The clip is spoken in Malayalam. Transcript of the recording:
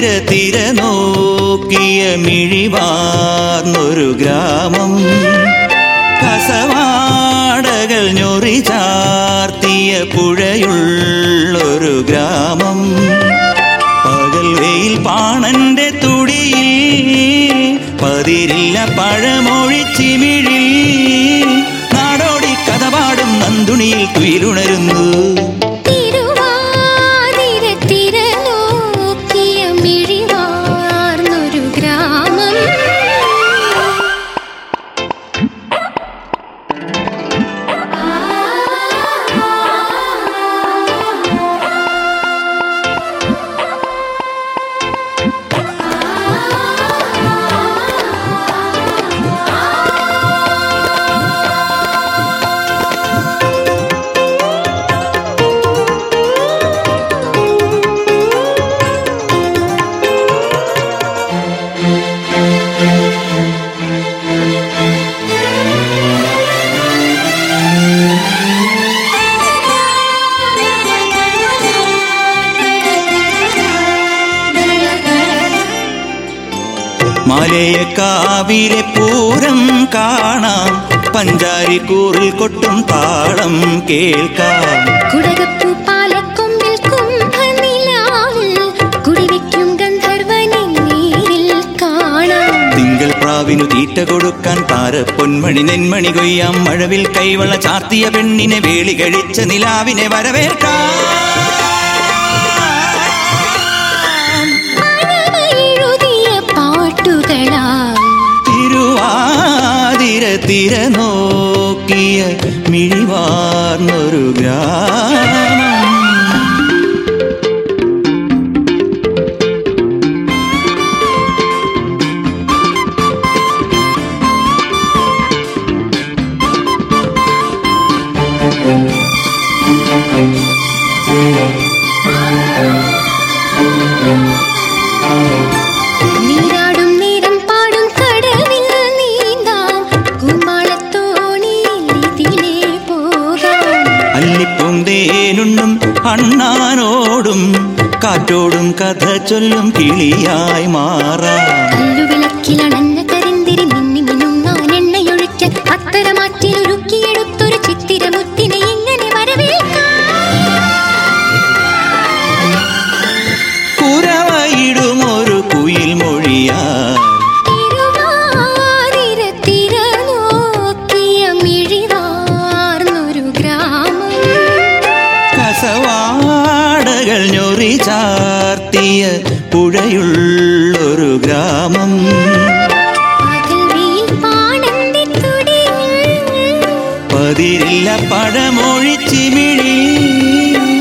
തിര നോക്കിയ മിഴിവാർന്നൊരു ഗ്രാമം, കസവാടകൾ ഞൊറി ചാർത്തിയ പുഴയുള്ളൊരു ഗ്രാമം, പകൽ വെയിൽ പാണന്റെ തുടിയിൽ പതിരില്ല പഴമൊഴിച്ചിമിഴിൽ, നാടോടി കഥ പാടും നന്ദുണിയിൽ തുയിലുണരുന്നു. മലയക്കാവിലെ പൂരം കാണാം, പഞ്ചാരിക്കൂറിൽ കൊട്ടും താളം കേൾക്കാം. കുടകപ്പൂ പാലക്കൊമ്പിൽ കുംഭനിലാവിൽ കുടിവെക്കും ഗന്ധർവനെ നേരിൽ കാണാം. തിങ്കൾ പ്രാവിനു തീറ്റ കൊടുക്കാൻ താരപ്പൊന്മണി നെന്മണി കൊയ്യാം. മഴവിൽ കൈവള ചാർത്തിയ പെണ്ണിനെ വേളി കഴിച്ച നിലാവിനെ വരവേൽക്കാം. തിര നോക്കിയ മിഴിവാർന്നൊരു ഗ്രാമം, നീരാടും നേരം പാടും കടവിൽ നീന്താം, കുമ്മാളത്തോണിയിലെ പോകാം. അല്ലിപ്പൂന്തേനുണ്ണും അണ്ണാനോടും കാറ്റോടും കഥ ചൊല്ലും കിളിയായി മാറാം. കല്ലുവിളക്കിലണഞ്ഞ കരിന്തിരി മിന്നി മിനുങ്ങാൻ എണ്ണയൊഴിച്ച് അത്തരമാറ്റിലൊരുക്കിയെടുത്തൊരു ചിത്തിരമുത്തിനെ ഇങ്ങനെ വരവേൽക്കാം. കുരവയിടുമൊരു കുയിൽ മൊഴിയാൽ തിര നോക്കിയ മിഴിവാർന്നൊരു ഗ്രാമം, കസവാടകൾ ഞൊറി ചാർത്തിയ പുഴയുള്ളൊരു ഗ്രാമം, പതിരില്ല പഴമൊഴിച്ചിമിഴി.